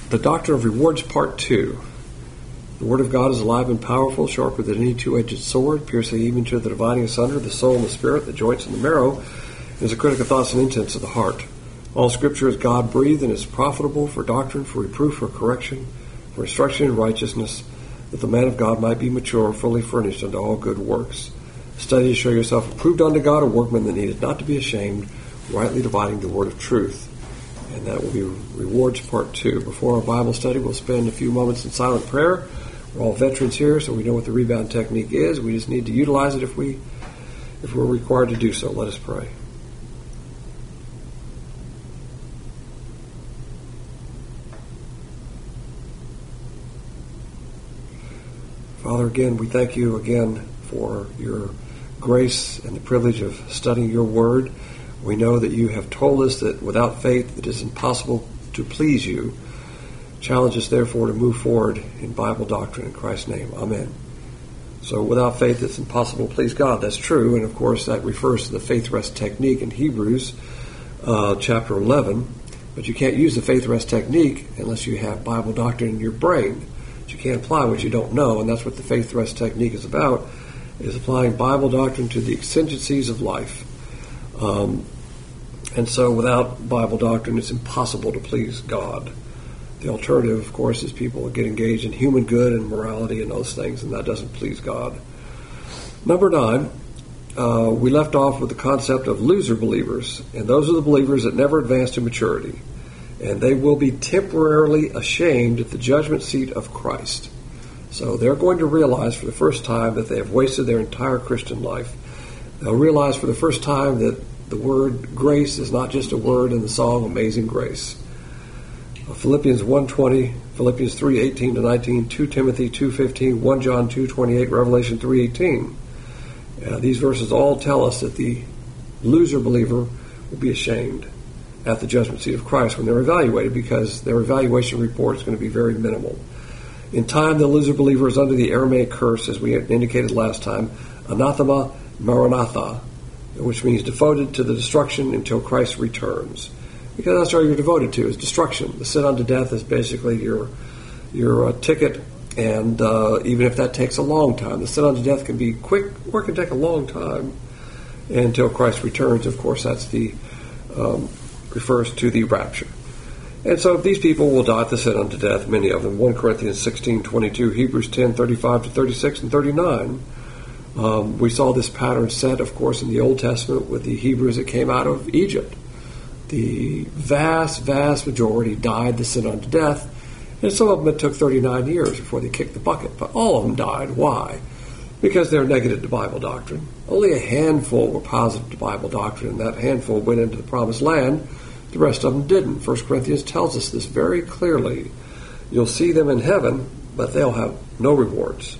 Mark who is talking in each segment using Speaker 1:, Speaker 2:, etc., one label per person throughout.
Speaker 1: The Doctrine of Rewards, Part 2. The Word of God is alive and powerful, sharper than any two-edged sword, piercing even to the dividing asunder the soul and the spirit, the joints and the marrow, and is a critic of thoughts and intents of the heart. All Scripture is God-breathed and is profitable for doctrine, for reproof, for correction, for instruction in righteousness, that the man of God might be mature, fully furnished unto all good works. Study to show yourself approved unto God, a workman that needeth not to be ashamed, rightly dividing the word of truth. And that will be Rewards Part 2. Before our Bible study, we'll spend a few moments in silent prayer. We're all veterans here, so we know what the rebound technique is. We just need to utilize it if we're required to do so. Let us pray. Father, again, we thank you again for your grace and the privilege of studying your word. We know that you have told us that without faith it is impossible to please you. Challenge us, therefore, to move forward in Bible doctrine in Christ's name. Amen. So without faith it's impossible to please God. That's true, and of course that refers to the faith rest technique in Hebrews chapter 11. But you can't use the faith rest technique unless you have Bible doctrine in your brain. But you can't apply what you don't know, and that's what the faith rest technique is about, is applying Bible doctrine to the exigencies of life. And so without Bible doctrine, it's impossible to please God. The alternative, of course, is people get engaged in human good and morality and those things, and that doesn't please God. Number 9, we left off with the concept of loser believers, and those are the believers that never advance to maturity, and they will be temporarily ashamed at the judgment seat of Christ. So they're going to realize for the first time that they have wasted their entire Christian life. They'll realize for the first time that the word grace is not just a word in the song Amazing Grace. Philippians 1:20, Philippians 3:18-19, 2 Timothy 2:15, 1 John 2:28, Revelation 3:18. These verses all tell us that the loser believer will be ashamed at the judgment seat of Christ when they're evaluated, because their evaluation report is going to be very minimal. In time, the loser believer is under the Aramaic curse, as we had indicated last time, anathema maranatha, which means devoted to the destruction until Christ returns. Because that's all you're devoted to, is destruction. The sin unto death is basically your ticket, and even if that takes a long time, the sin unto death can be quick or it can take a long time until Christ returns. Of course, that's refers to the rapture. And so these people will die at the sin unto death, many of them. 1 Corinthians 16:22, Hebrews 10:35-36 and 39. We saw this pattern set, of course, in the Old Testament with the Hebrews that came out of Egypt. The vast, vast majority died the sin unto death, and some of them it took 39 years before they kicked the bucket. But all of them died. Why? Because they're negative to Bible doctrine. Only a handful were positive to Bible doctrine, and that handful went into the promised land. The rest of them didn't. 1 Corinthians tells us this very clearly. You'll see them in heaven, but they'll have no rewards.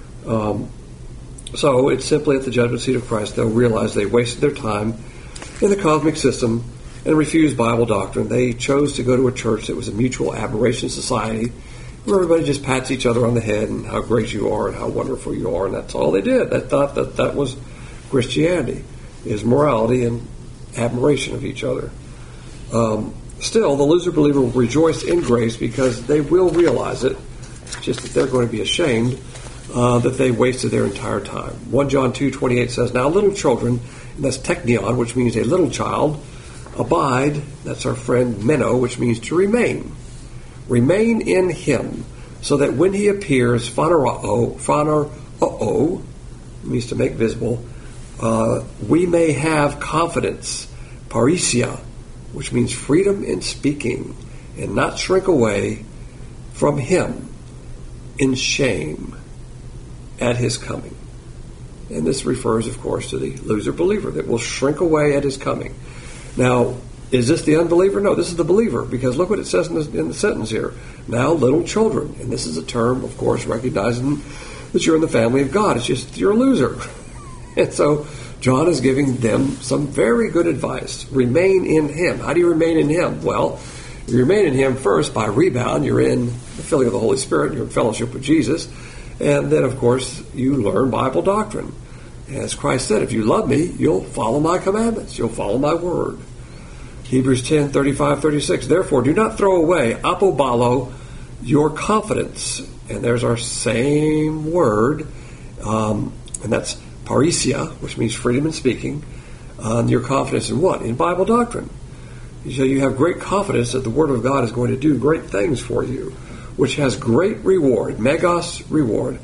Speaker 1: So it's simply at the judgment seat of Christ they'll realize they wasted their time in the cosmic system and refused Bible doctrine. They chose to go to a church that was a mutual admiration society where everybody just pats each other on the head and how great you are and how wonderful you are, and that's all they did. They thought that was Christianity, is morality and admiration of each other. Still, the loser believer will rejoice in grace because they will realize it. It's just that they're going to be ashamed that they wasted their entire time. 1 John 2:28 says, "Now little children," and that's teknion, which means a little child, "abide," that's our friend meno, which means to remain. Remain in him, so that when he appears, phaneroo, means to make visible, we may have confidence, parisia, which means freedom in speaking, and not shrink away from him in shame at his coming. And this refers, of course, to the loser believer that will shrink away at his coming. Now, is this the unbeliever? No, this is the believer, because look what it says in the sentence here. Now, little children. And this is a term, of course, recognizing that you're in the family of God. It's just you're a loser. And so John is giving them some very good advice. Remain in him. How do you remain in him? Well, you remain in him first by rebound. You're in the filling of the Holy Spirit. You're in fellowship with Jesus. And then, of course, you learn Bible doctrine. As Christ said, if you love me, you'll follow my commandments. You'll follow my word. Hebrews 10, 35, 36. Therefore, do not throw away, apobalo, your confidence. And there's our same word, and that's parisia, which means freedom in speaking. Your confidence in what? In Bible doctrine. So you have great confidence that the Word of God is going to do great things for you, which has great reward, megas reward,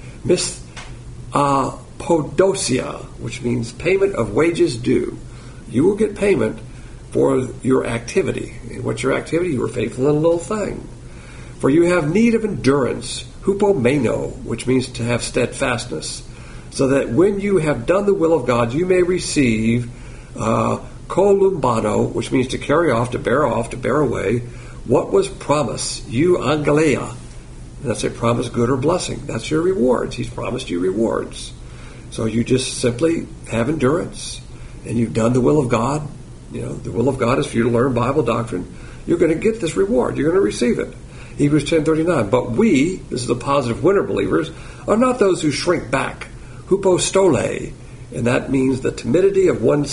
Speaker 1: podosia, which means payment of wages due. You will get payment for your activity. And what's your activity? You were faithful in a little thing. For you have need of endurance, hupomeno, which means to have steadfastness, so that when you have done the will of God, you may receive kolumbano, which means to carry off, to bear away, what was promised, you angelea. And that's a promise, good or blessing. That's your rewards. He's promised you rewards. So you just simply have endurance, and you've done the will of God. You know, the will of God is for you to learn Bible doctrine. You're going to get this reward. You're going to receive it. Hebrews 10:39. But we, this is the positive winner believers, are not those who shrink back, hupostole, and that means the timidity of one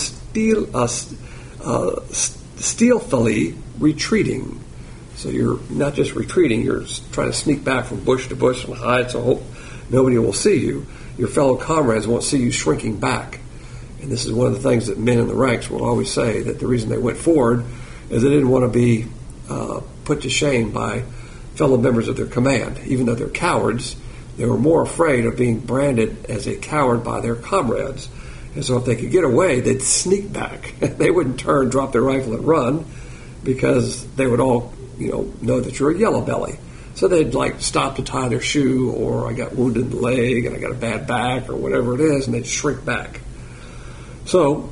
Speaker 1: stealthily retreating. So you're not just retreating, you're trying to sneak back from bush to bush and hide so hope nobody will see you. Your fellow comrades won't see you shrinking back. And this is one of the things that men in the ranks will always say, that the reason they went forward is they didn't want to be put to shame by fellow members of their command. Even though they're cowards, they were more afraid of being branded as a coward by their comrades. And so if they could get away, they'd sneak back. They wouldn't turn, drop their rifle, and run, because they would all, know that you're a yellow belly. So they'd stop to tie their shoe, or I got wounded in the leg and I got a bad back, or whatever it is, and they'd shrink back. So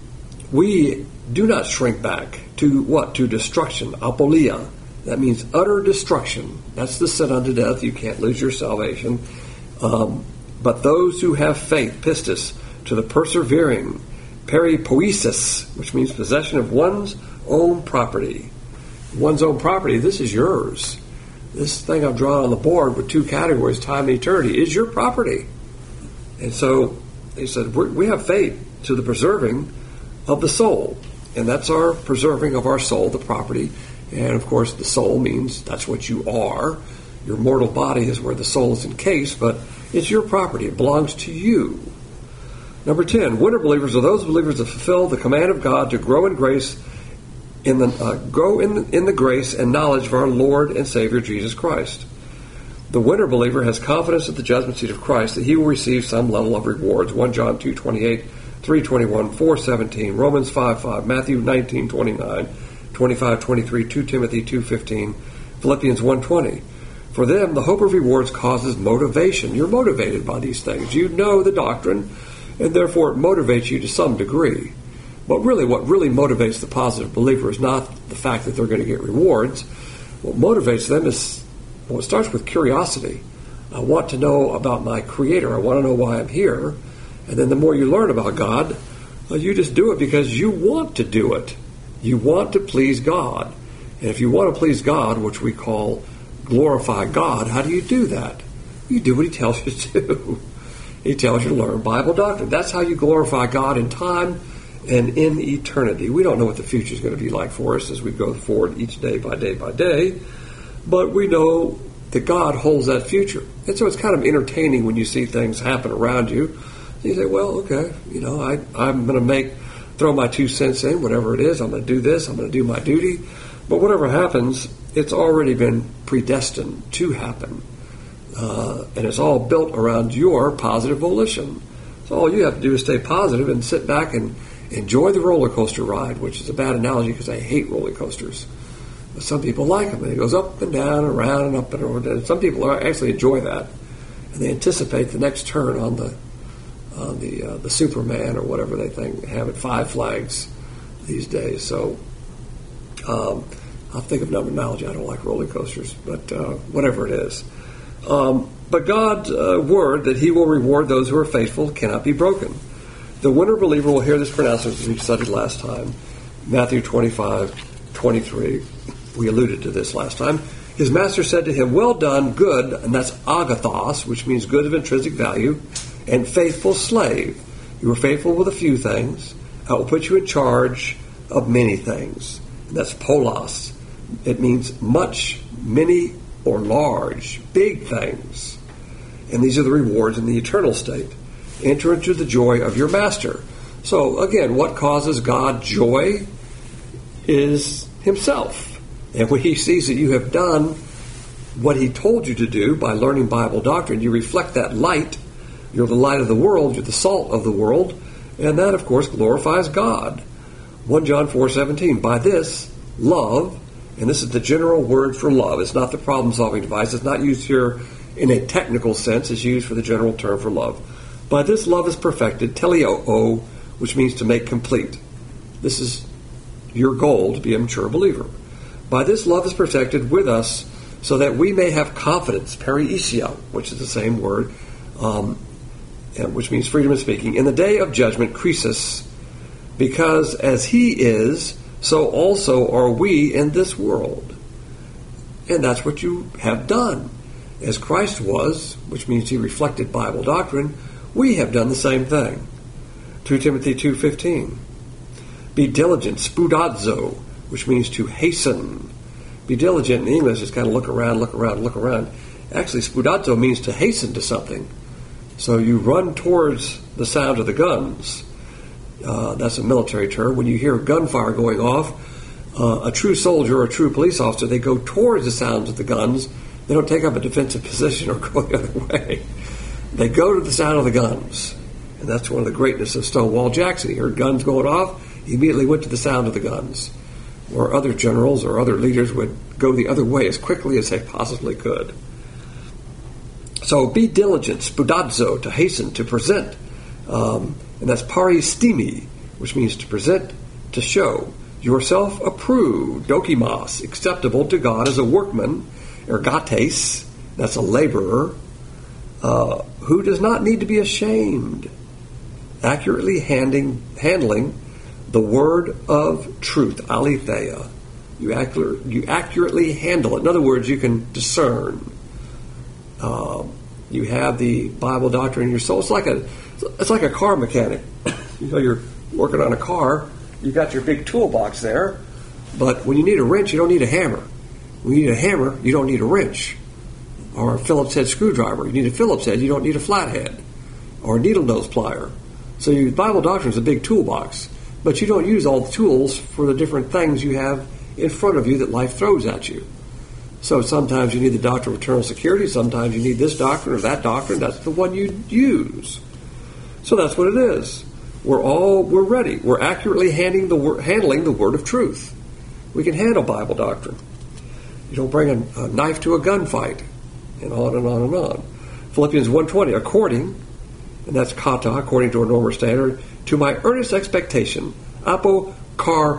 Speaker 1: we do not shrink back to what? To destruction, apolia. That means utter destruction. That's the sin unto death. You can't lose your salvation. But those who have faith, pistis, to the persevering, peripoiesis, which means possession of one's own property. One's own property, this is yours. This thing I've drawn on the board with two categories, time and eternity, is your property. And so he said, we have faith to the preserving of the soul. And that's our preserving of our soul, the property. And of course, the soul means that's what you are. Your mortal body is where the soul is encased, but it's your property. It belongs to you. Number 10, winter believers are those believers that fulfill the command of God to grow in grace, in the grace and knowledge of our Lord and Savior Jesus Christ. The winter believer has confidence at the judgment seat of Christ that he will receive some level of rewards. 1 John 2:28, 3:21, 4:17, Romans 5:5, Matthew 19:29, 25:23, 2 Timothy 2:15, Philippians 1:20. For them, the hope of rewards causes motivation. You're motivated by these things. You know the doctrine, and therefore it motivates you to some degree. But really, what really motivates the positive believer is not the fact that they're going to get rewards. What motivates them is, it starts with curiosity. I want to know about my Creator. I want to know why I'm here. And then the more you learn about God, you just do it because you want to do it. You want to please God. And if you want to please God, which we call glorify God, how do you do that? You do what He tells you to do. He tells you to learn Bible doctrine. That's how you glorify God in time and in eternity. We don't know what the future is going to be like for us as we go forward each day by day by day, but we know that God holds that future. And so it's kind of entertaining when you see things happen around you. You say, well, okay, I'm going to throw my 2 cents in, whatever it is. I'm going to do this. I'm going to do my duty. But whatever happens, it's already been predestined to happen. And it's all built around your positive volition. So all you have to do is stay positive and sit back and enjoy the roller coaster ride, which is a bad analogy because I hate roller coasters. But some people like them, and it goes up and down, and around and up and around. And some people actually enjoy that, and they anticipate the next turn on the Superman or whatever they have at Five Flags these days. So I'll think of another analogy. I don't like roller coasters, but whatever it is. But God's word that He will reward those who are faithful cannot be broken. The winter believer will hear this pronouncement as we studied last time, Matthew 25:23. We alluded to this last time. His master said to him, well done, good, and that's agathos, which means good of intrinsic value, and faithful slave. You were faithful with a few things. I will put you in charge of many things. That's polos. It means much, many, or large, big things. And these are the rewards in the eternal state. Enter into the joy of your master. So, again, what causes God joy is himself. And when he sees that you have done what he told you to do by learning Bible doctrine, you reflect that light. You're the light of the world. You're the salt of the world. And that, of course, glorifies God. 1 John 4:17, by this, love, and this is the general word for love. It's not the problem-solving device. It's not used here in a technical sense. It's used for the general term for love. By this, love is perfected, teleio, which means to make complete. This is your goal, to be a mature believer. By this, love is perfected with us, so that we may have confidence, periousia, which is the same word, which means freedom of speaking, in the day of judgment, krisis, because as he is, so also are we in this world. And that's what you have done. As Christ was, which means he reflected Bible doctrine, we have done the same thing. 2 Timothy 2:15. Be diligent, spoudazo, which means to hasten. Be diligent in English is kind of look around. Actually, spoudazo means to hasten to something. So you run towards the sound of the guns. That's a military term. When you hear gunfire going off, a true soldier or a true police officer, they go towards the sounds of the guns. They don't take up a defensive position or go the other way. They go to the sound of the guns. And that's one of the greatness of Stonewall Jackson. He heard guns going off. He immediately went to the sound of the guns. Or other generals or other leaders would go the other way as quickly as they possibly could. So be diligent, spoudazo, to hasten, to present. And that's paristemi, which means to present, to show. Yourself approved, dokimos, acceptable to God as a workman, ergates, that's a laborer, who does not need to be ashamed, accurately handling the word of truth, aletheia. You accurately handle it. In other words, you can discern. You have the Bible doctrine in your soul. It's like a car mechanic. You're working on a car. You got your big toolbox there, but when you need a wrench, you don't need a hammer. When you need a hammer, you don't need a wrench. Or a Phillips head screwdriver. You need a Phillips head. You don't need a flathead or a needle nose plier. So your Bible doctrine is a big toolbox, but you don't use all the tools for the different things you have in front of you that life throws at you. So sometimes you need the doctrine of eternal security. Sometimes you need this doctrine or that doctrine. That's the one you use. So that's what it is. We're ready. We're accurately handling the word of truth. We can handle Bible doctrine. You don't bring a knife to a gunfight, and on and on and on. Philippians 1:20, according, and that's kata, according to a normal standard, to my earnest expectation, apokara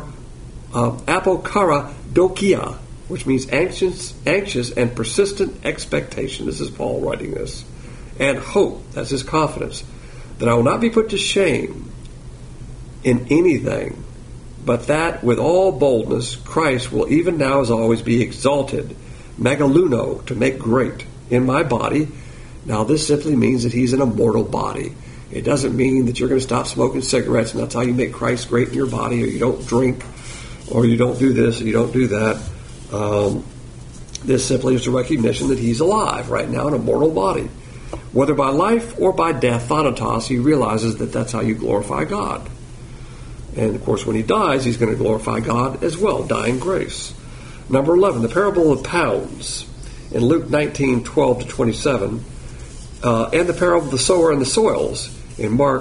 Speaker 1: dokia, which means anxious and persistent expectation. This is Paul writing this. And hope, that's his confidence, that I will not be put to shame in anything, but that with all boldness Christ will even now as always be exalted, megaluno, to make great, in my body. Now this simply means that he's an immortal body. It doesn't mean that you're going to stop smoking cigarettes and that's how you make Christ great in your body, or you don't drink, or you don't do this, or you don't do that. This simply is a recognition that he's alive right now in a mortal body. Whether by life or by death, thanatos, he realizes that that's how you glorify God. And, of course, when he dies, he's going to glorify God as well, die in grace. Number 11, the parable of pounds in Luke 19:12-27, and the parable of the sower and the soils in Mark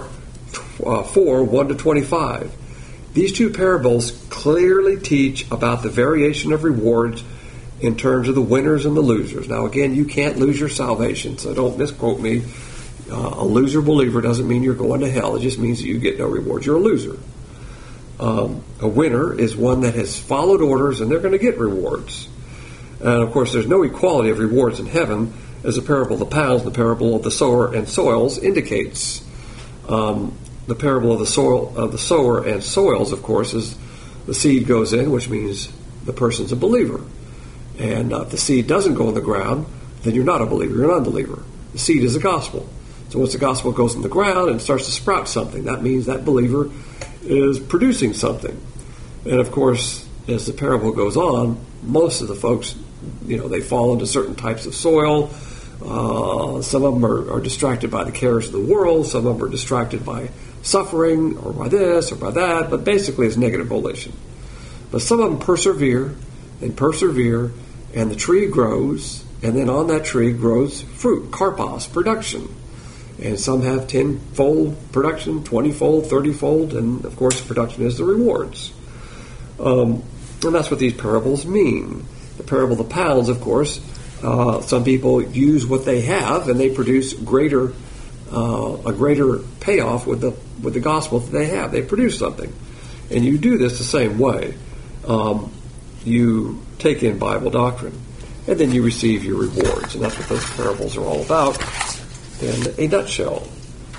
Speaker 1: 4:1-25. These two parables clearly teach about the variation of rewards in terms of the winners and the losers. Now, again, you can't lose your salvation, so don't misquote me. A loser believer doesn't mean you're going to hell. It just means that you get no rewards. You're a loser. A winner is one that has followed orders, and they're going to get rewards. And, of course, there's no equality of rewards in heaven, as the parable of the pounds, the parable of the sower and soils indicates. The parable of the sower and soils, of course, is the seed goes in, which means the person's a believer. And if the seed doesn't go in the ground, then you're not a believer, you're an unbeliever. The seed is the gospel. So once the gospel goes in the ground and starts to sprout something, that means that believer is producing something. And of course, as the parable goes on, most of the folks, they fall into certain types of soil. Some of them are distracted by the cares of the world. Some of them are distracted by suffering or by this or by that. But basically, it's negative volition. But some of them persevere, and the tree grows, and then on that tree grows fruit, karpos, production. And some have 10-fold production, 20-fold, 30-fold, and of course production is the rewards. And that's what these parables mean. The parable of the pounds, of course, some people use what they have and they produce a greater payoff with the gospel that they have. They produce something. And you do this the same way. You take in Bible doctrine, and then you receive your rewards. And that's what those parables are all about in a nutshell.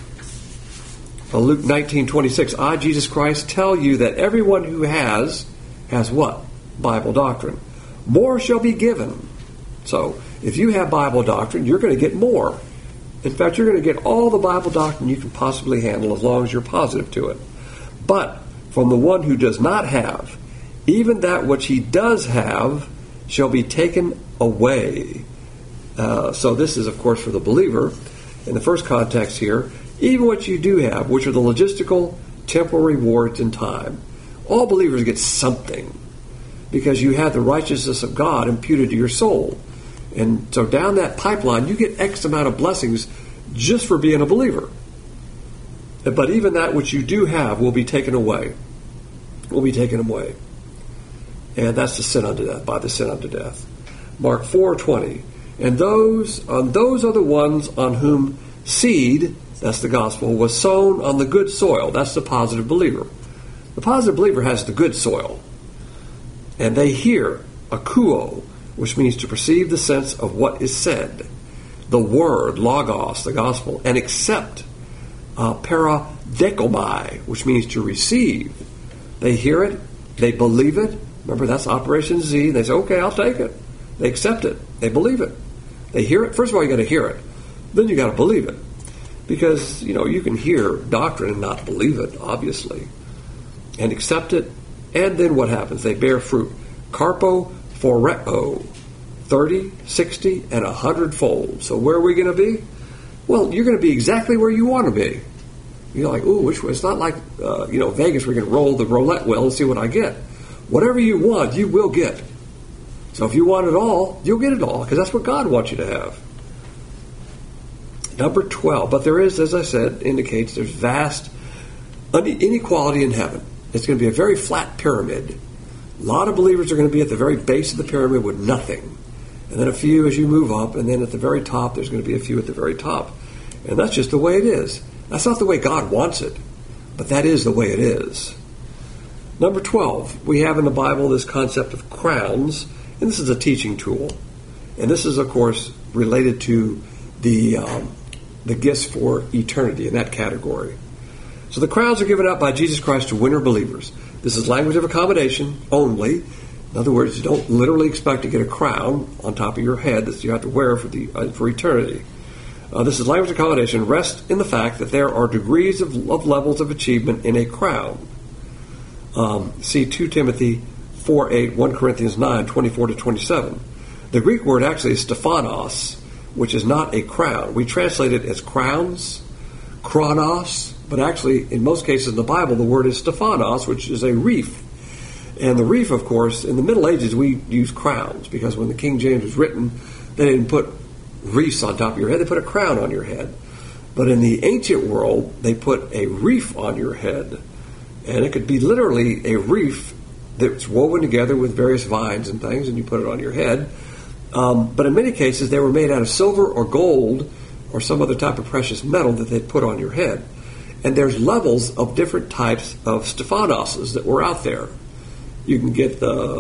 Speaker 1: Luke 19:26, I, Jesus Christ, tell you that everyone who has what? Bible doctrine. More shall be given. So, if you have Bible doctrine, you're going to get more. In fact, you're going to get all the Bible doctrine you can possibly handle as long as you're positive to it. But from the one who does not have, even that which he does have shall be taken away. So this is, of course, for the believer. In the first context here, even what you do have, which are the logistical, temporal rewards in time, all believers get something because you have the righteousness of God imputed to your soul. And so down that pipeline, you get X amount of blessings just for being a believer. But even that which you do have will be taken away. Will be taken away. And that's the sin unto death, by the sin unto death. Mark 4:20. And those are the ones on whom seed, that's the gospel, was sown on the good soil. That's the positive believer. The positive believer has the good soil. And they hear, akuo, which means to perceive the sense of what is said. The word, logos, the gospel, and accept, paradekomai, which means to receive. They hear it, they believe it. Remember, that's Operation Z. They say, okay, I'll take it. They accept it. They believe it. They hear it. First of all, you got to hear it. Then you got to believe it. Because, you can hear doctrine and not believe it, obviously. And accept it. And then what happens? They bear fruit. Carpo phoreo. 30, 60, and 100-fold. So where are we going to be? Well, you're going to be exactly where you want to be. You're like, ooh, which way? It's not like, Vegas, we're going to roll the roulette wheel and see what I get. Whatever you want, you will get. So if you want it all, you'll get it all, because that's what God wants you to have. Number 12. But there is, as I said, indicates there's vast inequality in heaven. It's going to be a very flat pyramid. A lot of believers are going to be at the very base of the pyramid with nothing. And then a few as you move up, and then at the very top, there's going to be a few at the very top. And that's just the way it is. That's not the way God wants it, but that is the way it is. Number 12, we have in the Bible this concept of crowns, and this is a teaching tool. And this is, of course, related to the gifts for eternity in that category. So the crowns are given out by Jesus Christ to winner believers. This is language of accommodation only. In other words, you don't literally expect to get a crown on top of your head that you have to wear for eternity. This is language of accommodation. Rest in the fact that there are degrees of levels of achievement in a crown. See 2 Timothy 4:8, 1 Corinthians 9, 24 to 27. The Greek word actually is Stephanos, which is not a crown. We translate it as crowns, chronos, but actually, in most cases in the Bible, the word is Stephanos, which is a wreath. And the wreath, of course, in the Middle Ages, we use crowns, because when the King James was written, they didn't put wreaths on top of your head, they put a crown on your head. But in the ancient world, they put a wreath on your head. And it could be literally a wreath that's woven together with various vines and things, and you put it on your head. But in many cases, they were made out of silver or gold or some other type of precious metal that they'd put on your head. And there's levels of different types of Stephanoses that were out there. You can get the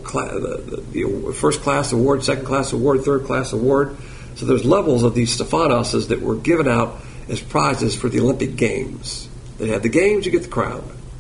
Speaker 1: first class award, second class award, third class award. So there's levels of these Stephanoses that were given out as prizes for the Olympic Games. They had the games, you get the crown.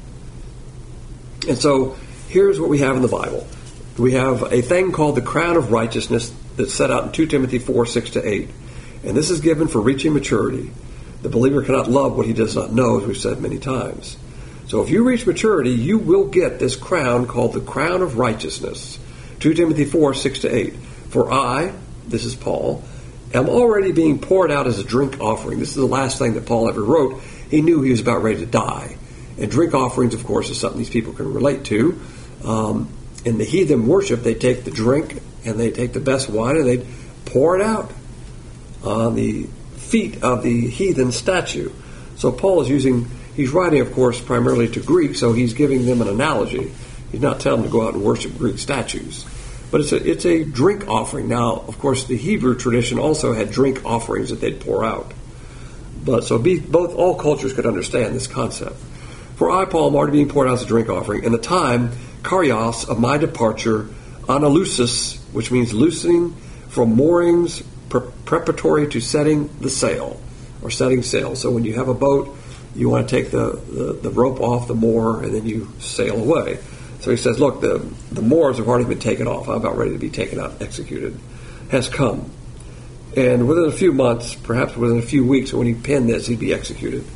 Speaker 1: And so here's what we have in the Bible. We have a thing called the crown of righteousness that's set out in 2 Timothy 4, 6 to 8. And this is given for reaching maturity. The believer cannot love what he does not know, as we've said many times. So if you reach maturity, you will get this crown called the crown of righteousness. 2 Timothy 4, 6-8. For I, this is Paul, am already being poured out as a drink offering. This is the last thing that Paul ever wrote. He knew he was about ready to die. And drink offerings, of course, is something these people can relate to. In the heathen worship, they take the drink and they take the best wine and they pour it out on the feet of the heathen statue. So Paul is he's writing, of course, primarily to Greek, so he's giving them an analogy. He's not telling them to go out and worship Greek statues. But it's a drink offering. Now, of course, the Hebrew tradition also had drink offerings that they'd pour out. But so all cultures could understand this concept. For I, Paul, am already being poured out as a drink offering, and the time, karios, of my departure, analusis, which means loosening from moorings, preparatory to setting the sail, or setting sail. So when you have a boat, you want to take the rope off the moor, and then you sail away. So he says, look, the moors have already been taken off. I'm about ready to be taken out and executed. Has come. And within a few months, perhaps within a few weeks, when he penned this, he'd be executed.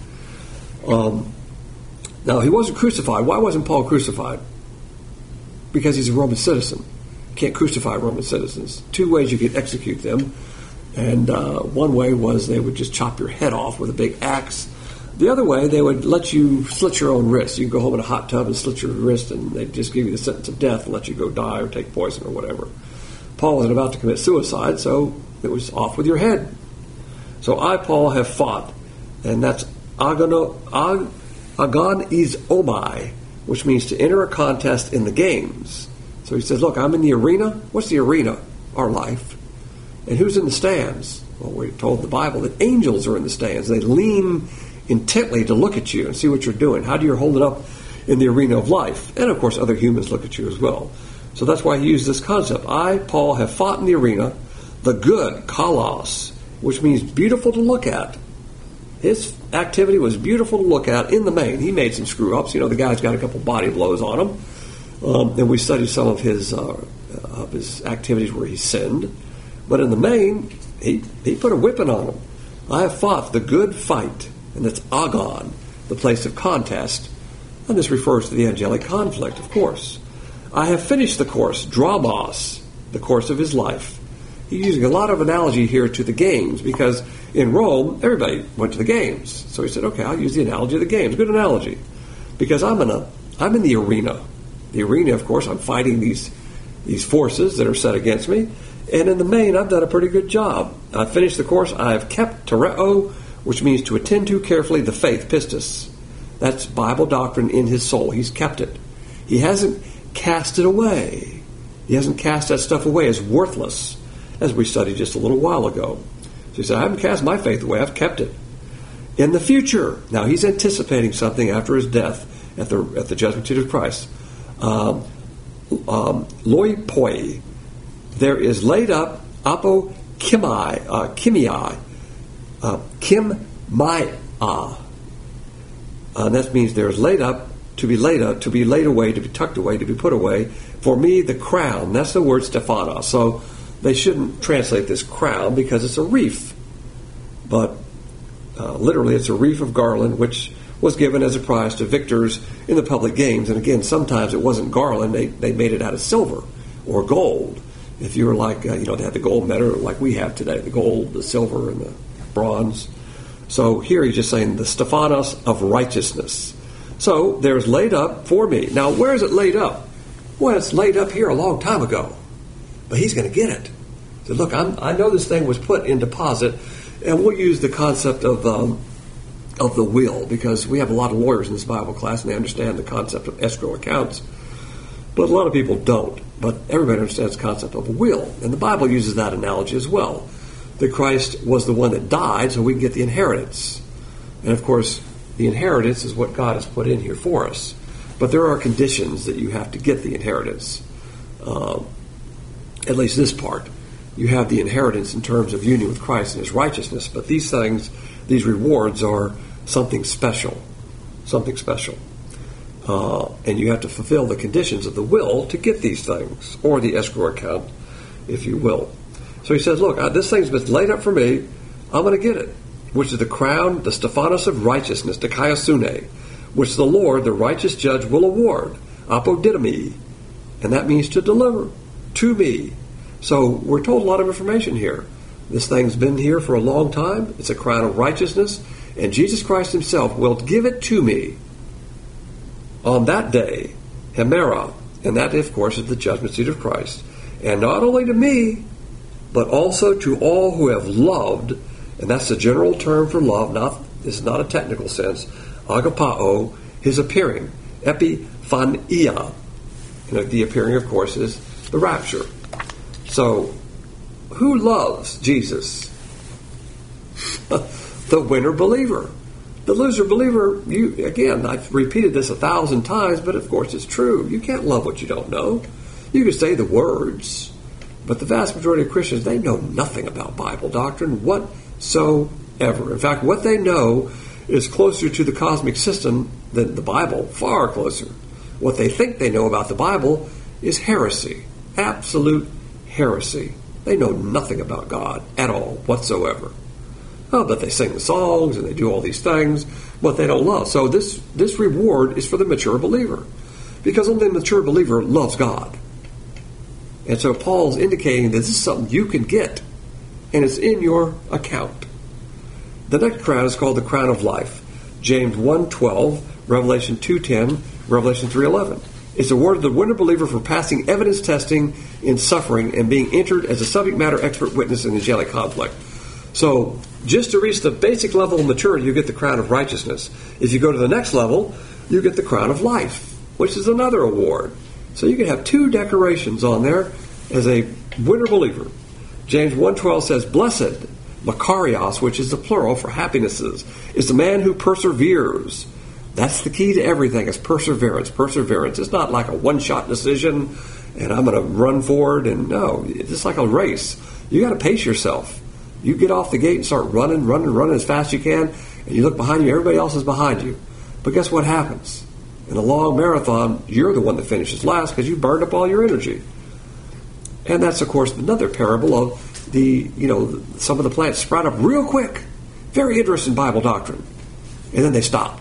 Speaker 1: Now, he wasn't crucified. Why wasn't Paul crucified? Because he's a Roman citizen. You can't crucify Roman citizens. 2 ways you could execute them. And one way was they would just chop your head off with a big axe. The other way, they would let you slit your own wrist. You could go home in a hot tub and slit your wrist, and they'd just give you the sentence of death and let you go die or take poison or whatever. Paul was about to commit suicide, so it was off with your head. So I, Paul, have fought, and that's agon izomai, which means to enter a contest in the games. So he says, look, I'm in the arena. What's the arena? Our life. And who's in the stands? Well, we're told in the Bible that angels are in the stands. They lean intently to look at you and see what you're doing. How do you hold it up in the arena of life? And, of course, other humans look at you as well. So that's why he used this concept. I, Paul, have fought in the arena, the good, kalos, which means beautiful to look at. His activity was beautiful to look at in the main. He made some screw-ups. The guy's got a couple body blows on him. And we studied some of his activities where he sinned. But in the main, he put a whipping on him. I have fought the good fight. And that's agon, the place of contest. And this refers to the angelic conflict, of course. I have finished the course, dramos, the course of his life. He's using a lot of analogy here to the games, because in Rome, everybody went to the games. So he said, okay, I'll use the analogy of the games. Good analogy. Because I'm in the arena. The arena, of course, I'm fighting these forces that are set against me. And in the main, I've done a pretty good job. I've finished the course. I've kept tereo, which means to attend to carefully the faith, pistis. That's Bible doctrine in his soul. He's kept it. He hasn't cast it away. He hasn't cast that stuff away as worthless, as we studied just a little while ago. So he said, I haven't cast my faith away. I've kept it. In the future, now he's anticipating something after his death at the judgment seat of Christ. Loi poi. There is laid up apo kimai. That means there's laid up, to be laid away, to be tucked away, to be put away. For me, the crown. That's the word Stephanos. So they shouldn't translate this crown because it's a wreath. But literally it's a wreath of garland, which was given as a prize to victors in the public games. And again, sometimes it wasn't garland. They made it out of silver or gold. If you were like, they had the gold medal like we have today, the gold, the silver, and the bronze. So here he's just saying the Stephanos of righteousness. So there's laid up for me. Now, where is it laid up? Well, it's laid up here a long time ago. But he's going to get it. So look, I know this thing was put in deposit, and we'll use the concept of the will, because we have a lot of lawyers in this Bible class, and they understand the concept of escrow accounts. But a lot of people don't. But everybody understands the concept of a will. And the Bible uses that analogy as well. That Christ was the one that died so we can get the inheritance. And of course, the inheritance is what God has put in here for us. But there are conditions that you have to get the inheritance. At least this part. You have the inheritance in terms of union with Christ and his righteousness. But these things, these rewards are something special. Something special. And you have to fulfill the conditions of the will to get these things, or the escrow account, if you will. So he says, look, this thing's been laid up for me. I'm going to get it, which is the crown, the Stephanos of righteousness, the Kaiosune, which the Lord, the righteous judge, will award, apodidomi, and that means to deliver, to me. So we're told a lot of information here. This thing's been here for a long time. It's a crown of righteousness, and Jesus Christ himself will give it to me on that day, Hemera, and that, of course, is the judgment seat of Christ. And not only to me, but also to all who have loved, and that's the general term for love, this is not a technical sense, agapao, his appearing, epiphania. And the appearing, of course, is the rapture. So, who loves Jesus? The winner believer. The loser believer, again, I've repeated this 1,000 times, but of course it's true. You can't love what you don't know. You can say the words, but the vast majority of Christians, they know nothing about Bible doctrine whatsoever. In fact, what they know is closer to the cosmic system than the Bible, far closer. What they think they know about the Bible is heresy, absolute heresy. They know nothing about God at all, whatsoever. Oh, but they sing the songs and they do all these things, but they don't love. So this reward is for the mature believer, because only the mature believer loves God. And so Paul's indicating that this is something you can get, and it's in your account. The next crown is called the crown of life. James 1:12, Revelation 2:10, Revelation 3:11. It's awarded the winner believer for passing evidence testing in suffering and being entered as a subject matter expert witness in angelic conflict. So, just to reach the basic level of maturity, you get the crown of righteousness. If you go to the next level, you get the crown of life, which is another award. So you can have 2 decorations on there as a winner believer. James 1:12 says, "Blessed, Makarios," which is the plural for happinesses, "is the man who perseveres." That's the key to everything, is perseverance. Perseverance. It's not like a one-shot decision, and I'm going to run forward. And no, it's just like a race. You got to pace yourself. You get off the gate and start running as fast as you can, and you look behind you, everybody else is behind you. But guess what happens? In a long marathon, you're the one that finishes last because you burned up all your energy. And that's, of course, another parable of some of the plants sprout up real quick. Very interesting Bible doctrine. And then they stopped.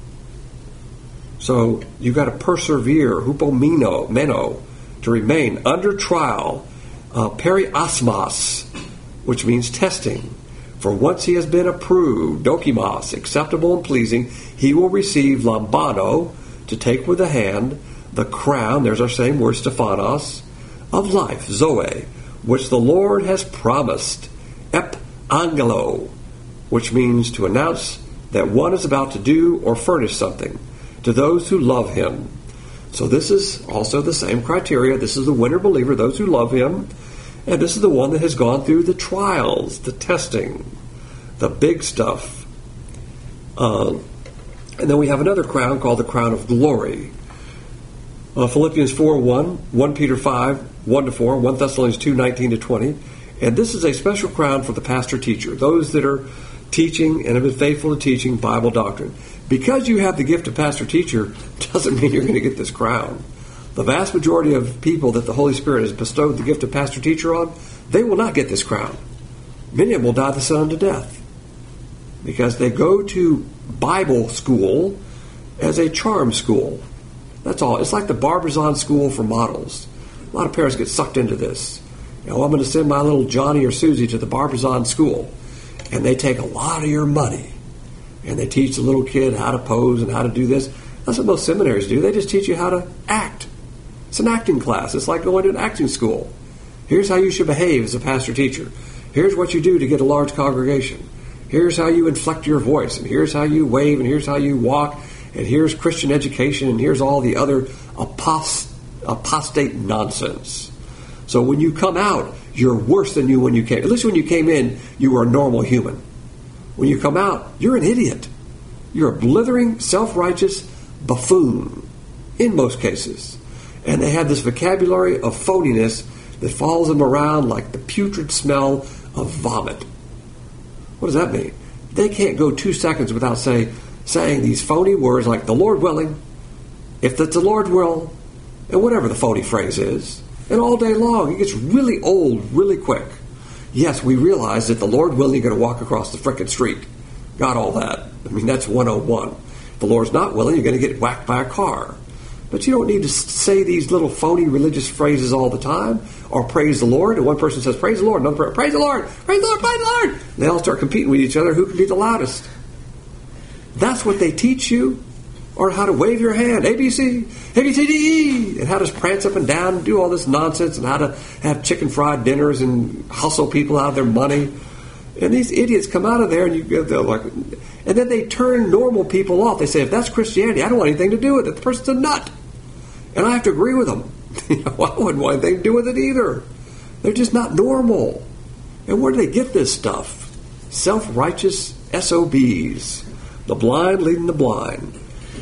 Speaker 1: So you've got to persevere, hupomeno, to remain under trial, periosmos, which means testing. For once he has been approved, dokimos, acceptable and pleasing, he will receive lambano, to take with the hand, the crown, there's our same word, Stephanos, of life, zoe, which the Lord has promised, angelo, which means to announce that one is about to do or furnish something to those who love him. So this is also the same criteria. This is the winner believer, those who love him. And this is the one that has gone through the trials, the testing, the big stuff. And then we have another crown called the crown of glory. Philippians 4:1, 1 Peter 5, 1-4, 1 Thessalonians 2, 19-20. And this is a special crown for the pastor-teacher, those that are teaching and have been faithful to teaching Bible doctrine. Because you have the gift of pastor-teacher doesn't mean you're going to get this crown. The vast majority of people that the Holy Spirit has bestowed the gift of pastor-teacher on, they will not get this crown. Many of them will die the son unto death because they go to Bible school as a charm school. That's all. It's like the Barbizon school for models. A lot of parents get sucked into this. I'm going to send my little Johnny or Susie to the Barbizon school. And they take a lot of your money. And they teach the little kid how to pose and how to do this. That's what most seminaries do. They just teach you how to act. It's an acting class. It's like going to an acting school. Here's how you should behave as a pastor-teacher. Here's what you do to get a large congregation. Here's how you inflect your voice. And here's how you wave. And here's how you walk. And here's Christian education. And here's all the other apostate nonsense. So when you come out, you're worse than you when you came. At least when you came in, you were a normal human. When you come out, you're an idiot. You're a blithering, self-righteous buffoon, in most cases. And they have this vocabulary of phoniness that follows them around like the putrid smell of vomit. What does that mean? They can't go 2 seconds without saying these phony words like the Lord willing, if that's the Lord will, and whatever the phony phrase is. And all day long, it gets really old really quick. Yes, we realize that the Lord willing, you're going to walk across the frickin' street. Got all that. I mean, that's 101. the Lord's not willing, you're going to get whacked by a car. But you don't need to say these little phony religious phrases all the time, or praise the Lord. And one person says, praise the Lord. Another person, praise the Lord, praise the Lord, praise the Lord. And they all start competing with each other. Who can be the loudest? That's what they teach you, or how to wave your hand, ABC, ABCDE, and how to prance up and down and do all this nonsense, and how to have chicken fried dinners and hustle people out of their money. And these idiots come out of there, and they're like, and then they turn normal people off. They say, if that's Christianity, I don't want anything to do with it. The person's a nut. And I have to agree with them. I wouldn't want anything to do with it either. They're just not normal. And where do they get this stuff? Self-righteous SOBs. The blind leading the blind.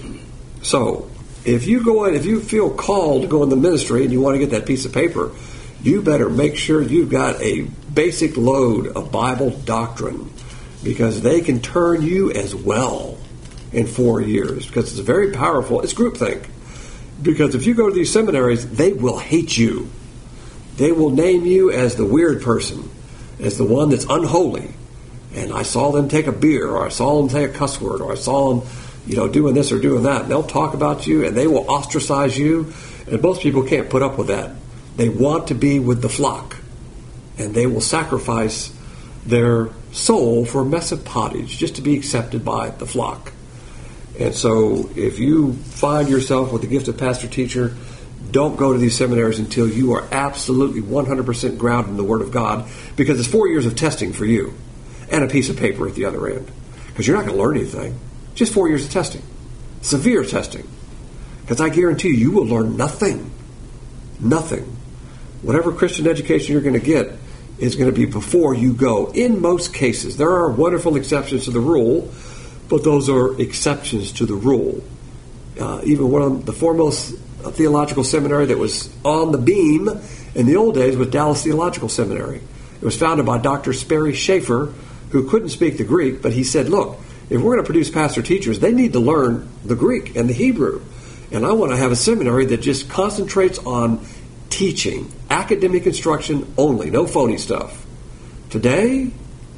Speaker 1: So, if you feel called to go in the ministry and you want to get that piece of paper, you better make sure you've got a basic load of Bible doctrine, because they can turn you as well in 4 years, because it's very powerful. It's groupthink. Because if you go to these seminaries, they will hate you. They will name you as the weird person, as the one that's unholy. And I saw them take a beer, or I saw them say a cuss word, or I saw them, doing this or doing that. And they'll talk about you, and they will ostracize you. And most people can't put up with that. They want to be with the flock. And they will sacrifice their soul for a mess of pottage just to be accepted by the flock. And so if you find yourself with the gift of pastor-teacher, don't go to these seminaries until you are absolutely 100% grounded in the Word of God, because it's 4 years of testing for you and a piece of paper at the other end. Because you're not going to learn anything. Just 4 years of testing. Severe testing. Because I guarantee you will learn nothing. Nothing. Whatever Christian education you're going to get is going to be before you go. In most cases, there are wonderful exceptions to the rule, but those are exceptions to the rule. Even one of the foremost theological seminary that was on the beam in the old days was Dallas Theological Seminary. It was founded by Dr. Sperry Schaefer, who couldn't speak the Greek, but he said, look, if we're going to produce pastor teachers, they need to learn the Greek and the Hebrew. And I want to have a seminary that just concentrates on teaching, academic instruction only, no phony stuff. Today,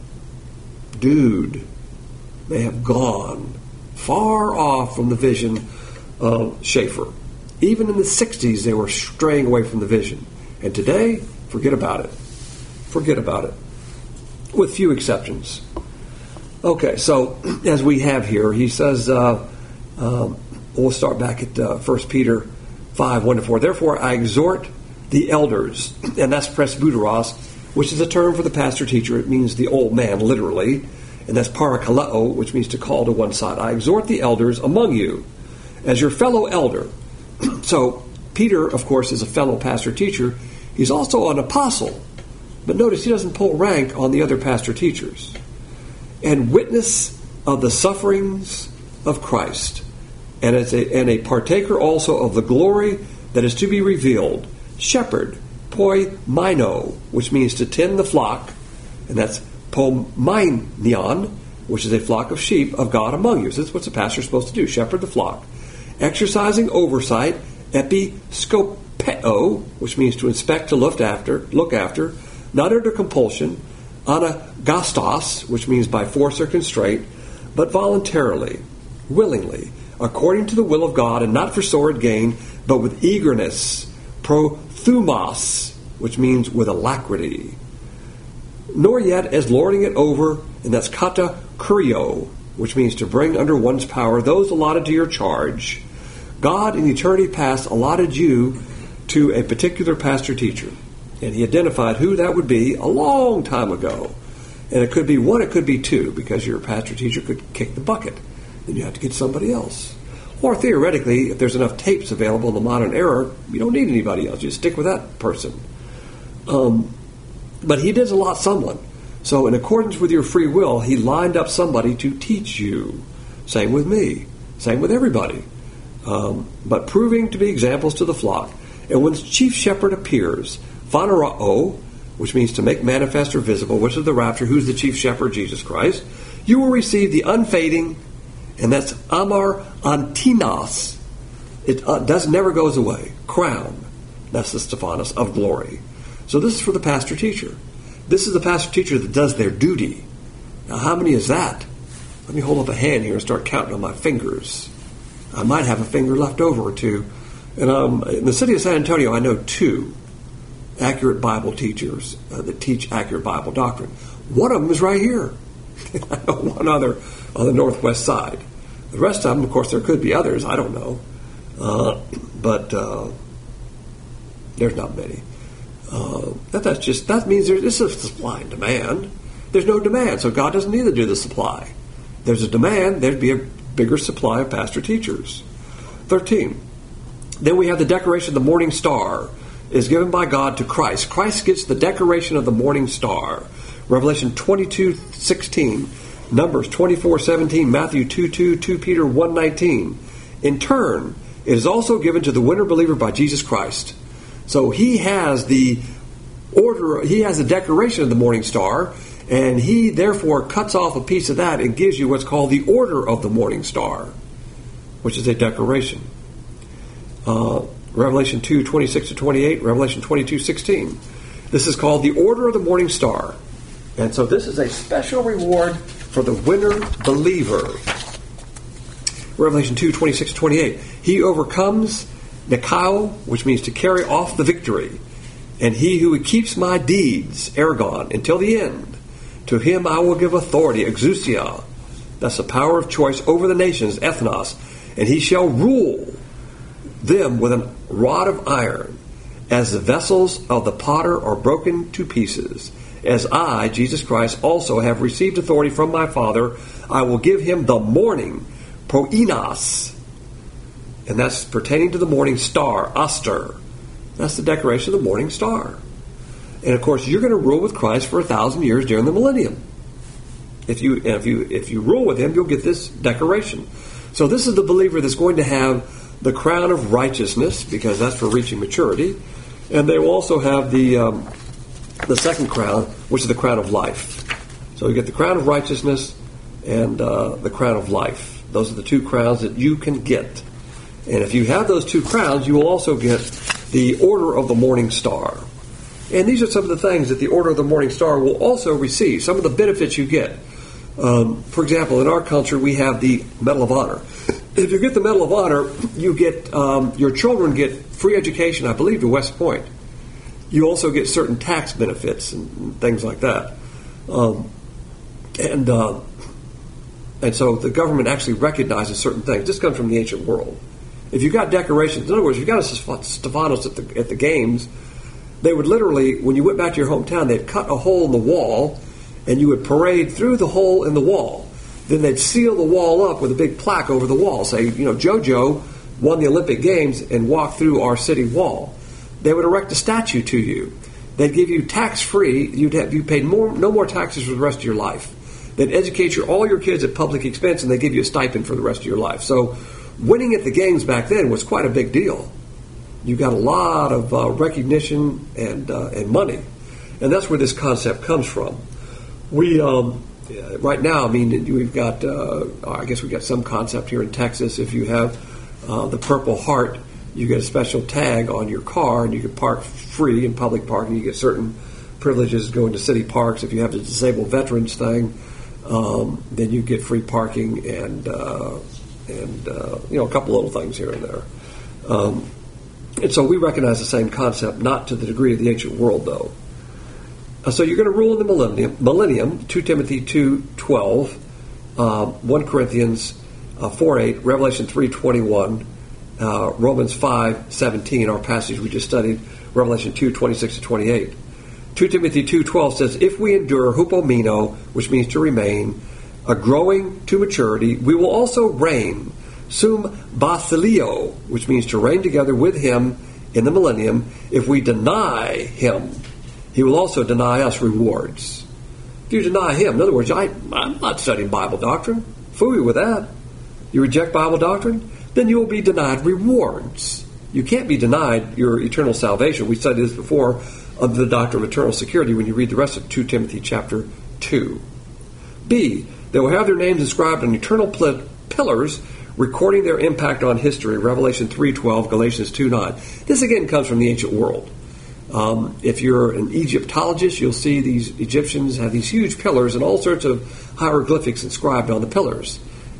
Speaker 1: they have gone far off from the vision of Schaefer. Even in the 60s, they were straying away from the vision. And today, forget about it. Forget about it. With few exceptions. Okay, so as we have here, he says, we'll start back at 1 Peter 5, 1-4. Therefore, I exhort the elders, and that's presbyteros, which is a term for the pastor-teacher. It means the old man, literally. And that's parakaleo, which means to call to one side. I exhort the elders among you as your fellow elder. So, Peter, of course, is a fellow pastor-teacher. He's also an apostle. But notice he doesn't pull rank on the other pastor-teachers. And witness of the sufferings of Christ, and a partaker also of the glory that is to be revealed. Shepherd, poimaino, which means to tend the flock, and that's poimainion, which is a flock of sheep of God among you. So that's what the pastor is supposed to do, shepherd the flock. Exercising oversight, episkopeo, which means to inspect, to look after, not under compulsion, anagastos, which means by force or constraint, but voluntarily, willingly, according to the will of God, and not for sordid gain, but with eagerness, prothumos, which means with alacrity. Nor yet as lording it over, and that's kata kurio, which means to bring under one's power those allotted to your charge. God in eternity past allotted you to a particular pastor-teacher, and he identified who that would be a long time ago. And it could be one, it could be two, because your pastor-teacher could kick the bucket. Then you have to get somebody else. Or theoretically, if there's enough tapes available in the modern era, you don't need anybody else. You stick with that person. But he did allot someone. So in accordance with your free will, he lined up somebody to teach you. Same with me. Same with everybody. But proving to be examples to the flock. And when chief shepherd appears, phanerao, which means to make manifest or visible, which is the rapture, who's the chief shepherd? Jesus Christ. You will receive the unfading, and that's amar antinos. It never goes away. Crown. That's the Stephanos of glory. So this is for the pastor-teacher. This is the pastor-teacher that does their duty. Now, how many is that? Let me hold up a hand here and start counting on my fingers. I might have a finger left over or two. And in the city of San Antonio, I know 2 accurate Bible teachers that teach accurate Bible doctrine. One of them is right here. I know one other on the northwest side. The rest of them, of course, there could be others. I don't know. But there's not many. That means there's a supply and demand. There's no demand, so God doesn't need to do the supply. There's a demand, there'd be a bigger supply of pastor teachers. 13. Then we have the decoration of the morning star is given by God to Christ. Christ gets the decoration of the morning star. Revelation 22:16, Numbers 24:17, Matthew 2:2, 2 Peter 1:19. In turn, it is also given to the winner believer by Jesus Christ. So he has the order, he has the decoration of the morning star, and he therefore cuts off a piece of that and gives you what's called the order of the morning star, which is a decoration. Revelation 2:26-28, Revelation 22:16. This is called the order of the morning star. And so this is a special reward for the winner believer. Revelation 2:26-28. He overcomes Nikao, which means to carry off the victory. And he who keeps my deeds, ergon, until the end, to him I will give authority, exousia. That's the power of choice over the nations, ethnos. And he shall rule them with a rod of iron, as the vessels of the potter are broken to pieces. As I, Jesus Christ, also have received authority from my Father, I will give him the morning, proinos. And that's pertaining to the morning star, aster. That's the decoration of the morning star. And of course, you're going to rule with Christ for 1,000 years during the millennium. If you rule with him, you'll get this decoration. So this is the believer that's going to have the crown of righteousness, because that's for reaching maturity. And they will also have the second crown, which is the crown of life. So you get the crown of righteousness and the crown of life. Those are the 2 crowns that you can get. And if you have those 2 crowns, you will also get the order of the morning star. And these are some of the things that the order of the morning star will also receive, some of the benefits you get. For example, in our culture, we have the Medal of Honor. If you get the Medal of Honor, you get your children get free education, I believe, to West Point. You also get certain tax benefits and things like that. And so the government actually recognizes certain things. This comes from the ancient world. If you got decorations, in other words, if you got a Stephanos at the games, they would literally, when you went back to your hometown, they'd cut a hole in the wall, and you would parade through the hole in the wall. Then they'd seal the wall up with a big plaque over the wall, say, JoJo won the Olympic Games and walked through our city wall. They would erect a statue to you. They'd give you tax-free. You paid no more taxes for the rest of your life. They'd educate all your kids at public expense, and they give you a stipend for the rest of your life. So winning at the games back then was quite a big deal. You got a lot of recognition and money, and that's where this concept comes from. We right now, we've got I guess we've got some concept here in Texas. If you have the Purple Heart, you get a special tag on your car, and you can park free in public parking. You get certain privileges going to city parks. If you have the disabled veterans thing, then you get free parking and a couple little things here and there. And so we recognize the same concept, not to the degree of the ancient world, though. So you're going to rule in the millennium, 2 Timothy 2:12, 1 Corinthians 4:8, Revelation 3:21, Romans 5:17, our passage we just studied, Revelation 2:26-28. 2 Timothy 2:12 says, if we endure hupomeno, which means to remain, a growing to maturity, we will also reign, sum basilio, which means to reign together with him in the millennium. If we deny him, he will also deny us rewards. If you deny him, in other words, I'm not studying Bible doctrine. Phooey with that. You reject Bible doctrine, then you will be denied rewards. You can't be denied your eternal salvation. We studied this before under the doctrine of eternal security when you read the rest of 2 Timothy chapter 2. B, they will have their names inscribed on eternal pillars, recording their impact on history. Revelation 3:12, Galatians 2:9. This again comes from the ancient world. If you're an Egyptologist, you'll see these Egyptians have these huge pillars and all sorts of hieroglyphics inscribed on the pillars.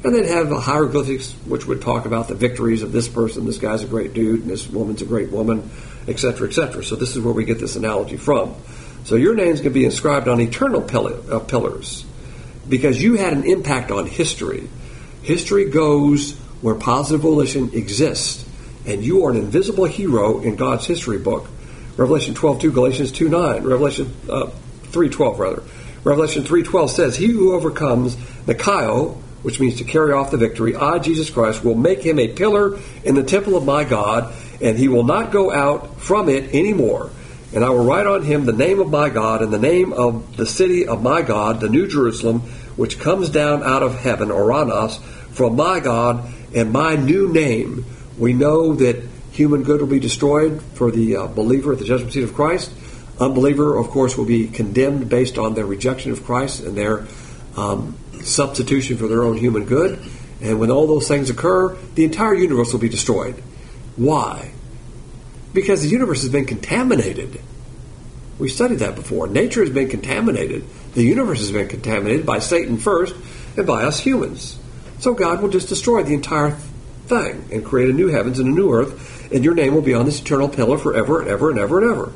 Speaker 1: And they'd have hieroglyphics which would talk about the victories of this person, this guy's a great dude, and this woman's a great woman, etc., etc. So this is where we get this analogy from. So your name's going to be inscribed on eternal pillars because you had an impact on history. History goes where positive volition exists, and you are an invisible hero in God's history book. Revelation 12:2, Galatians 2:9, Revelation 3:12 rather. Revelation 3:12 says, "He who overcomes Nikao," which means to carry off the victory, "I, Jesus Christ, will make him a pillar in the temple of my God, and he will not go out from it anymore. And I will write on him the name of my God and the name of the city of my God, the New Jerusalem, which comes down out of heaven," Oranos, "from my God, and my new name." We know that human good will be destroyed for the believer at the judgment seat of Christ. Unbeliever, of course, will be condemned based on their rejection of Christ and their substitution for their own human good. And when all those things occur, the entire universe will be destroyed. Why? Because the universe has been contaminated. We studied that before. Nature has been contaminated. The universe has been contaminated by Satan first and by us humans. So God will just destroy the entire thing and create a new heavens and a new earth, and your name will be on this eternal pillar forever and ever and ever and ever.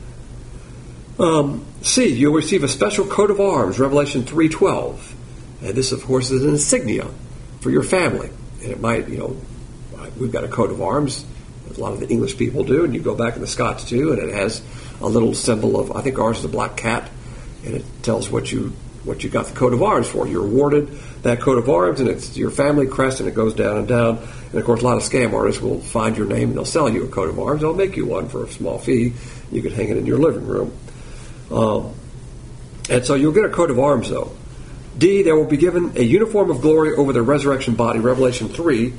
Speaker 1: C, you'll receive a special coat of arms, Revelation 3:12. And this, of course, is an insignia for your family. And it might, we've got a coat of arms. A lot of the English people do, and you go back in the Scots too, and it has a little symbol of, I think ours is a black cat, and it tells what you got the coat of arms for. You're awarded that coat of arms, and it's your family crest, and it goes down and down. And of course, a lot of scam artists will find your name, and they'll sell you a coat of arms. They'll make you one for a small fee. You can hang it in your living room. And so you'll get a coat of arms, though. D, they will be given a uniform of glory over their resurrection body, Revelation 3,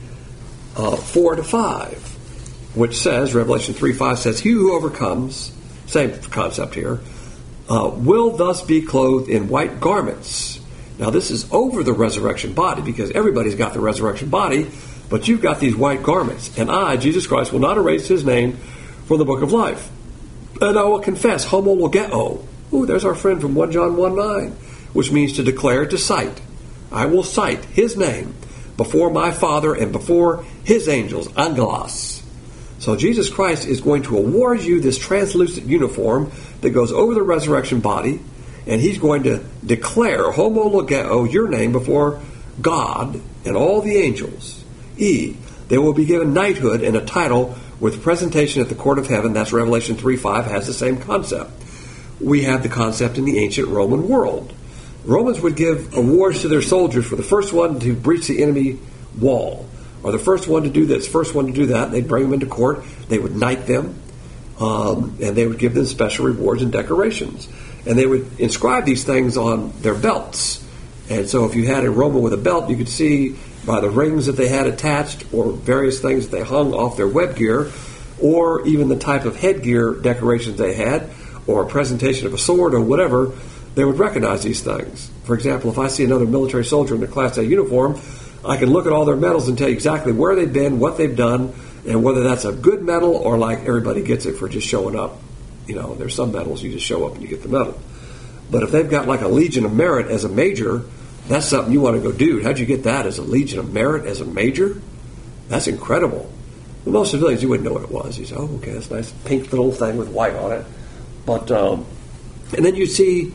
Speaker 1: 4-5, which says, Revelation 3:5 says, "He who overcomes," same concept here, "will thus be clothed in white garments." Now this is over the resurrection body, because everybody's got the resurrection body, but you've got these white garments. "And I, Jesus Christ, will not erase his name from the book of life. And I will confess," homologeo. Ooh, there's our friend from 1 John 1:9, which means to declare, to cite. "I will cite his name before my Father and before his angels," angelos. So Jesus Christ is going to award you this translucent uniform that goes over the resurrection body, and he's going to declare, homologeo, your name before God and all the angels. E, they will be given knighthood and a title with presentation at the court of heaven. That's Revelation 3:5, has the same concept. We have the concept in the ancient Roman world. Romans would give awards to their soldiers for the first one to breach the enemy wall, or the first one to do this, first one to do that. They'd bring them into court. They would knight them, and they would give them special rewards and decorations. And they would inscribe these things on their belts. And so if you had a Roman with a belt, you could see by the rings that they had attached or various things that they hung off their web gear, or even the type of headgear decorations they had, or a presentation of a sword or whatever, they would recognize these things. For example, if I see another military soldier in a Class A uniform, I can look at all their medals and tell you exactly where they've been, what they've done, and whether that's a good medal or like everybody gets it for just showing up. There's some medals you just show up and you get the medal. But if they've got like a Legion of Merit as a major, that's something you want to go, dude, how'd you get that as a Legion of Merit as a major? That's incredible. Well, most civilians, you wouldn't know what it was. You say, oh, okay, that's a nice pink little thing with white on it. But, and then you see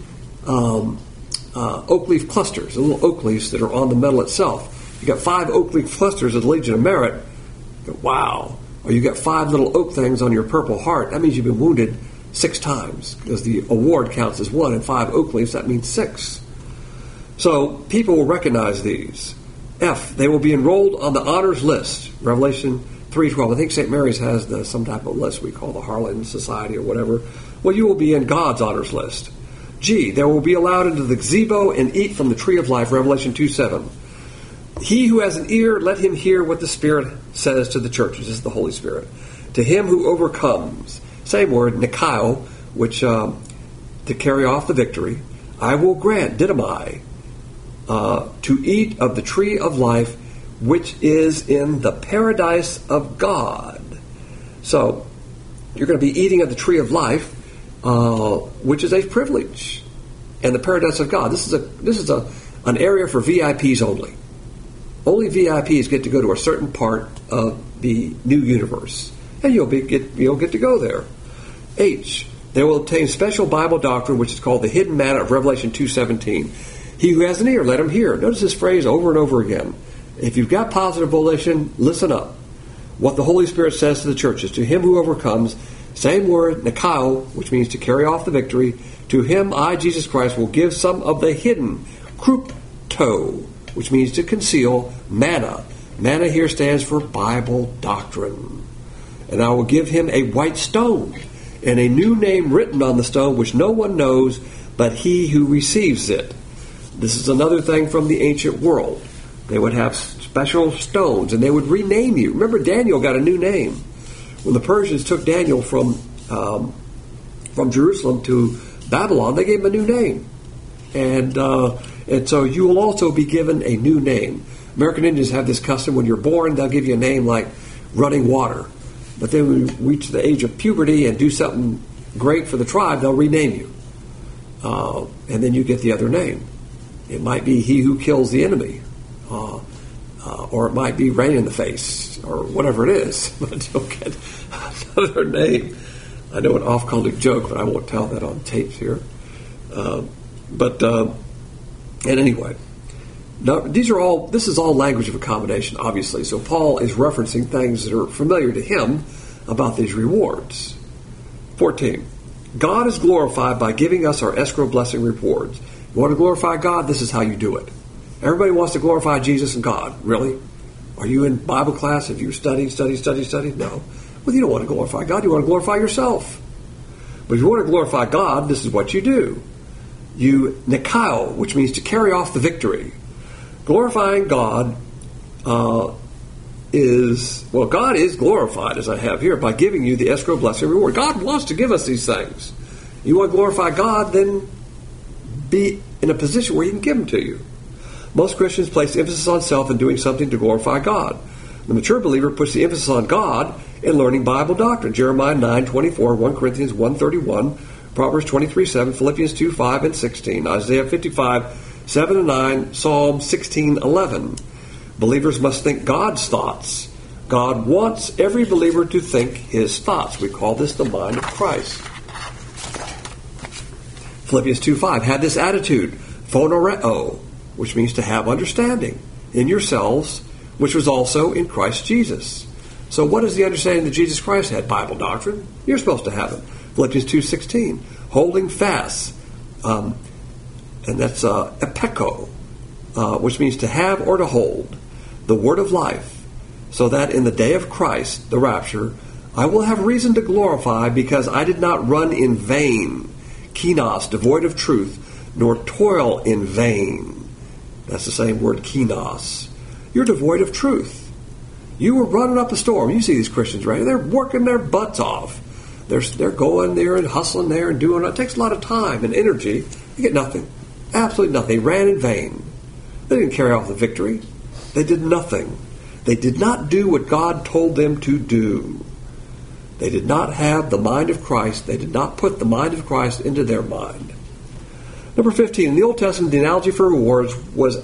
Speaker 1: oak leaf clusters, the little oak leaves that are on the medal itself. You got 5 oak leaf clusters of the Legion of Merit. Wow. Or you got 5 little oak things on your Purple Heart. That means you've been wounded 6 times, because the award counts as 1, and 5 oak leaves, that means 6. So people will recognize these. F, they will be enrolled on the honors list, Revelation 3:12. I think St. Mary's has some type of list we call the Harlan Society or whatever. Well, you will be in God's honors list. G, they will be allowed into the gazebo and eat from the tree of life, Revelation 2:7. He who has an ear, let him hear what the Spirit says to the churches. This is the Holy Spirit. To him who overcomes, same word, Nikao, which to carry off the victory, I will grant, didamai, to eat of the tree of life, which is in the paradise of God. So, you're going to be eating of the tree of life, which is a privilege, and the paradise of God. This is an area for VIPs only. Only VIPs get to go to a certain part of the new universe, and you'll get to go there. H. They will obtain special Bible doctrine, which is called the hidden manna of Revelation 2:17. He who has an ear, let him hear. Notice this phrase over and over again. If you've got positive volition, listen up. What the Holy Spirit says to the churches: to him who overcomes, same word, nikao, which means to carry off the victory, to him I, Jesus Christ, will give some of the hidden, krypto, which means to conceal, manna. Manna here stands for Bible doctrine. And I will give him a white stone, and a new name written on the stone, which no one knows but he who receives it. This is another thing from the ancient world. They would have special stones, and they would rename you. Remember, Daniel got a new name. When the Persians took Daniel from Jerusalem to Babylon, they gave him a new name. And so you will also be given a new name. American Indians have this custom: when you're born, they'll give you a name like Running Water. But then when you reach the age of puberty and do something great for the tribe, they'll rename you. And then you get the other name. It might be He Who Kills the Enemy. Or it might be Rain in the Face, or whatever it is. But you'll get another name. I know an off-cultic joke, but I won't tell that on tapes here. And anyway, now, this is all language of accommodation, obviously. So Paul is referencing things that are familiar to him about these rewards. 14. God is glorified by giving us our escrow blessing rewards. You want to glorify God? This is how you do it. Everybody wants to glorify Jesus and God. Really? Are you in Bible class? Have you studied? No. Well, you don't want to glorify God. You want to glorify yourself. But if you want to glorify God, this is what you do. You nikao, which means to carry off the victory. Glorifying God God is glorified, as I have here, by giving you the escrow blessing reward. God wants to give us these things. You want to glorify God, then be in a position where He can give them to you. Most Christians place emphasis on self and doing something to glorify God. The mature believer puts the emphasis on God in learning Bible doctrine. Jeremiah 9:24, 1 Corinthians 1:31, Proverbs 23:7, Philippians 2:5 and 16, Isaiah 55:7 and 9, Psalm 16:11. Believers must think God's thoughts. God wants every believer to think His thoughts. We call this the mind of Christ. Philippians 2:5, have this attitude, phonoreo, which means to have understanding in yourselves, which was also in Christ Jesus. So what is the understanding that Jesus Christ had? Bible doctrine. You're supposed to have it. Philippians 2:16, holding fast, and that's epeko, which means to have or to hold, the word of life, so that in the day of Christ, the rapture, I will have reason to glorify, because I did not run in vain, kinos, devoid of truth, nor toil in vain. That's the same word, kinos. You're devoid of truth. You were running up a storm. You see these Christians, right? They're working their butts off. They're going there and hustling there and doing it. It takes a lot of time and energy. They get nothing. Absolutely nothing. They ran in vain. They didn't carry off the victory. They did nothing. They did not do what God told them to do. They did not have the mind of Christ. They did not put the mind of Christ into their mind. Number 15, in the Old Testament, the analogy for rewards was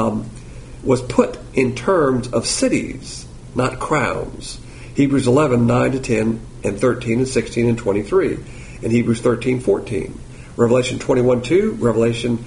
Speaker 1: put in terms of cities, not crowns. Hebrews 11:9-10, and 13 and 16 and 23, and Hebrews 13:14. Revelation 21:2, Revelation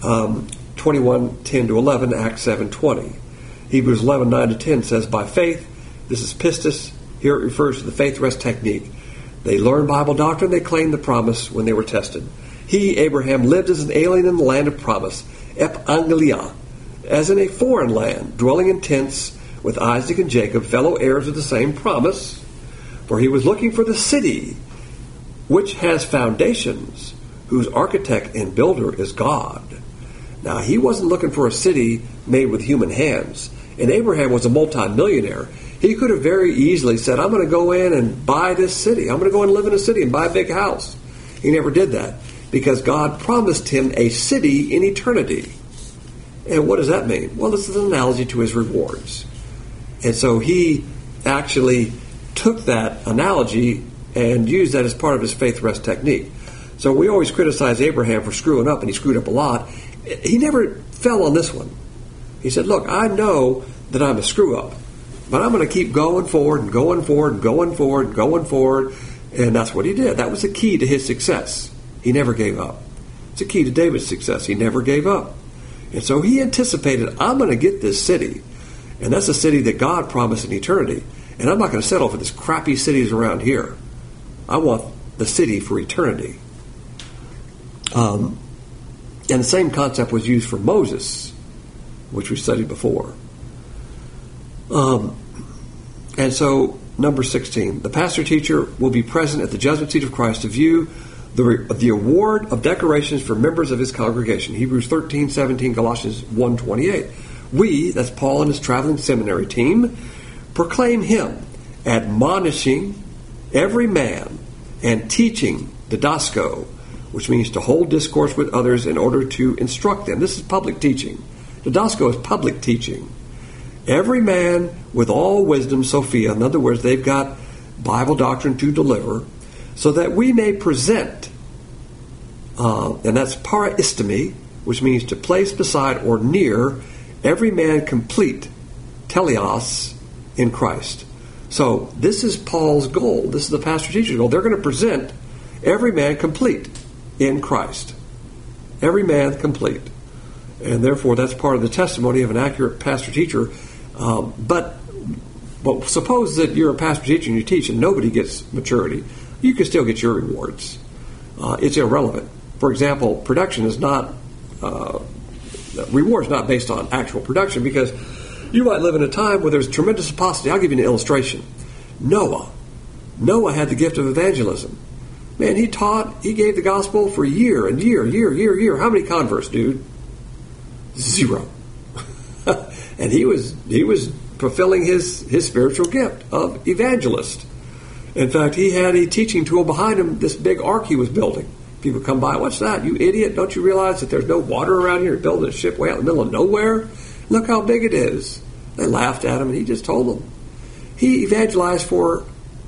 Speaker 1: 21:10-11, Acts 7:20. Hebrews 11:9-10 says, by faith, this is pistis, here it refers to the faith rest technique. They learned Bible doctrine, they claimed the promise when they were tested. He, Abraham, lived as an alien in the land of promise, ep angelia, as in a foreign land, dwelling in tents with Isaac and Jacob, fellow heirs of the same promise. For he was looking for the city which has foundations, whose architect and builder is God. Now, he wasn't looking for a city made with human hands. And Abraham was a multi-millionaire. He could have very easily said, I'm going to go in and buy this city. I'm going to go and live in a city and buy a big house. He never did that, because God promised him a city in eternity. And what does that mean? Well, this is an analogy to his rewards. And so he actually took that analogy and used that as part of his faith rest technique. So we always criticize Abraham for screwing up, and he screwed up a lot. He never fell on this one. He said, look, I know that I'm a screw-up. But I'm going to keep going forward and going forward and going forward and going forward. And that's what he did. That was the key to his success. He never gave up. It's the key to David's success. He never gave up. And so he anticipated, I'm going to get this city. And that's a city that God promised in eternity. And I'm not going to settle for this crappy cities around here. I want the city for eternity. And the same concept was used for Moses, which we studied before. And so, number 16, the pastor-teacher will be present at the judgment seat of Christ to view the award of decorations for members of his congregation. Hebrews 13:17, Colossians 1:28. We, that's Paul and his traveling seminary team, proclaim him, admonishing every man and teaching didasko, which means to hold discourse with others in order to instruct them. This is public teaching. Didasko is public teaching. Every man with all wisdom, Sophia, in other words, they've got Bible doctrine to deliver, so that we may present, and that's paraistemi, which means to place beside or near every man complete, teleos, in Christ. So this is Paul's goal. This is the pastor-teacher's goal. They're going to present every man complete in Christ. Every man complete. And therefore, that's part of the testimony of an accurate pastor-teacher. But suppose that you're a pastor-teacher and you teach and nobody gets maturity. You can still get your rewards. It's irrelevant. For example, production is not... reward is not based on actual production, because you might live in a time where there's tremendous apostasy. I'll give you an illustration. Noah had the gift of evangelism. Man, he taught, he gave the gospel for year and year. How many converts, dude? 0. And he was fulfilling his spiritual gift of evangelist. In fact, he had a teaching tool behind him, this big ark he was building. People come by, what's that? You idiot, don't you realize that there's no water around here? You're building a ship way out in the middle of nowhere? Look how big it is. They laughed at him, and he just told them. He evangelized for,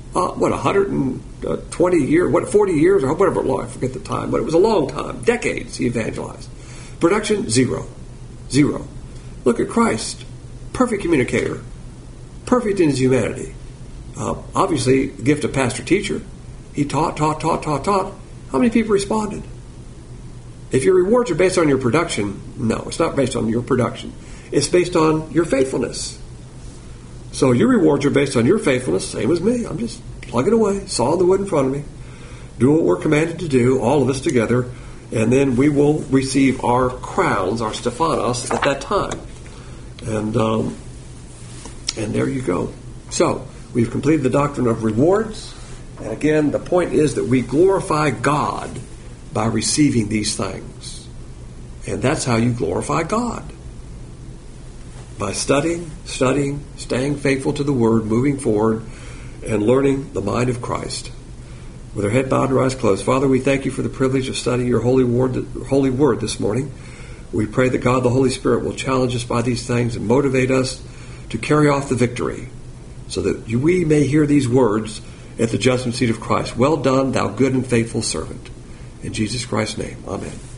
Speaker 1: 120 years, 40 years, or whatever long, I forget the time, but it was a long time, decades he evangelized. Production, 0. Look at Christ, perfect communicator, perfect in his humanity. Obviously, the gift of pastor-teacher. He taught. How many people responded? If your rewards are based on your production, no, it's not based on your production. It's based on your faithfulness. So your rewards are based on your faithfulness, same as me. I'm just plugging away, sawing the wood in front of me, doing what we're commanded to do, all of us together, and then we will receive our crowns, our Stephanos, at that time. And there you go. So, we've completed the doctrine of rewards. And again, the point is that we glorify God by receiving these things. And that's how you glorify God. By studying, staying faithful to the Word, moving forward, and learning the mind of Christ. With our head bowed and our eyes closed, Father, we thank you for the privilege of studying your holy word this morning. We pray that God, the Holy Spirit, will challenge us by these things and motivate us to carry off the victory, so that we may hear these words at the judgment seat of Christ. Well done, thou good and faithful servant. In Jesus Christ's name, amen.